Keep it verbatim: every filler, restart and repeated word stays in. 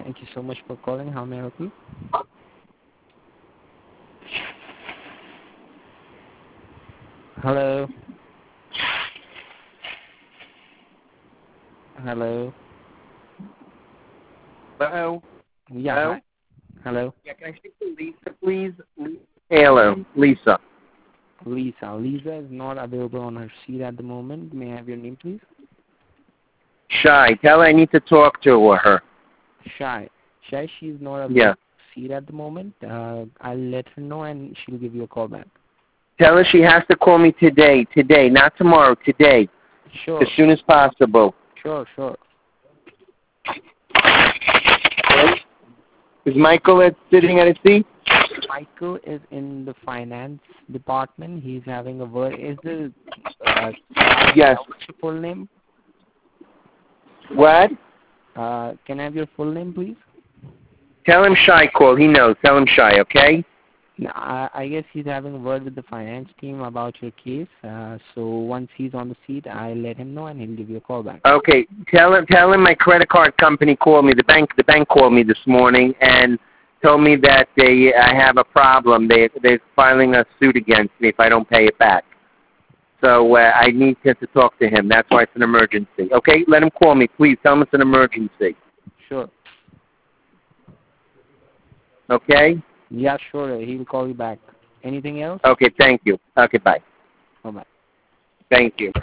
Thank you so much for calling. How may I help you? Hello? Hello? Hello? Yeah, Hello? hi. Hello? Yeah, can I speak to Lisa, please? Lisa Taylor. Lisa. Lisa. Lisa is not available on her seat at the moment. May I have your name, please? Shy. Tell her I need to talk to her. Shy. Shy, she's not available Yeah. on her seat at the moment. Uh, I'll let her know and she'll give you a call back. Tell her she has to call me today. Today. Not tomorrow. Today. Sure. As soon as possible. Sure, sure. Is Michael at, sitting at his seat? Michael is in the finance department. He's having a word. Is the uh, Yes. what's your full name? What? Uh, can I have your full name, please? Tell him Shy call. He knows. Tell him Shy, okay? No, I, I guess he's having a word with the finance team about your case. Uh, so once he's on the seat, I'll let him know and he'll give you a call back. Okay. Tell him tell him my credit card company called me. The bank the bank called me this morning and told me that they I have a problem. They they're filing a suit against me if I don't pay it back. So uh, I need to, to talk to him. That's why it's an emergency. Okay, let him call me, please. Tell him it's an emergency. Sure. Okay? Yeah, sure. He'll call you back. Anything else? Okay, thank you. Okay, bye. Bye-bye. Thank you.